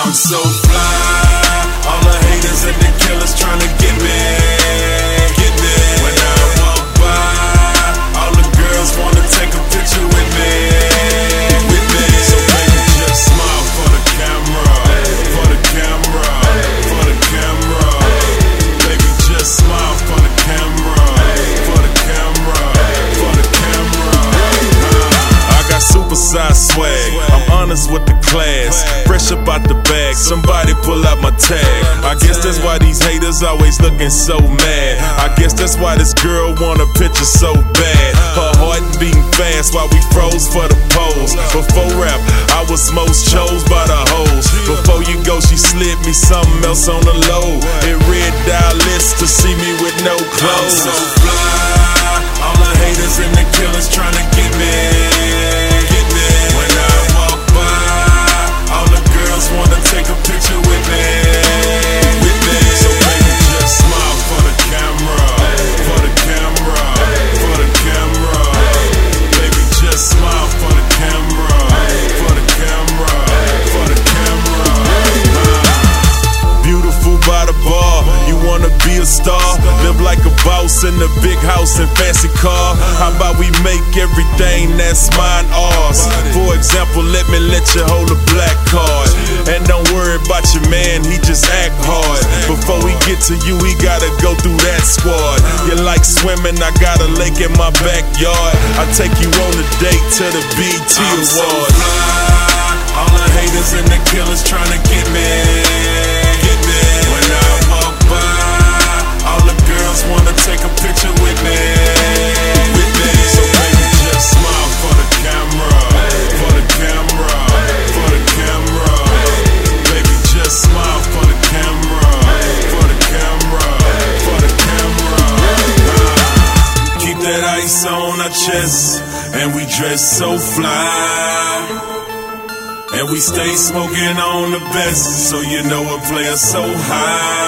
I'm so fly, all the haters and the killers tryna get me, get me. When I walk by, all the girls wanna take a picture with me, with me. So baby, just smile for the camera, for the camera, for the camera. Baby, just smile for the camera, for the camera, for the camera. I got supersized swag, I'm honest with the class. Fresh up out the bag, somebody pull out my tag. I guess that's why these haters always looking so mad. I guess that's why this girl want a picture so bad. Her heart beating fast while we froze for the pose. Before rap, I was most chose by the hoes. Before you go, she slid me something else on the low. It red dial list to see me with no clothes. I'm so fly, all the haters and the killers tryna get me, get me. When I walk by, all the girls wanna take a picture with me, with me. So baby, just smile for the camera, for the camera, for the camera. Baby, just smile for the camera, for the camera, for the camera. Beautiful by the bar, you wanna be a star, live like a boss in a big house and fancy car. How about we make everything that's mine ours? For example, let you hold a black card, and don't worry about your man, he just act hard. Before we get to you, we gotta go through that squad. You like swimming, I got a lake in my backyard. I'll take you on a date to the BET Awards. So fly, all the haters and the killers tryna get me, get me. When I walk by, all the girls wanna take a picture with me, with me. So baby, just smile for the camera, for the camera, for the camera. Baby, just smile for the camera, for the camera, for the camera. Keep that ice on our chest, and we dress so fly. And we stay smoking on the best, so you know a player so high.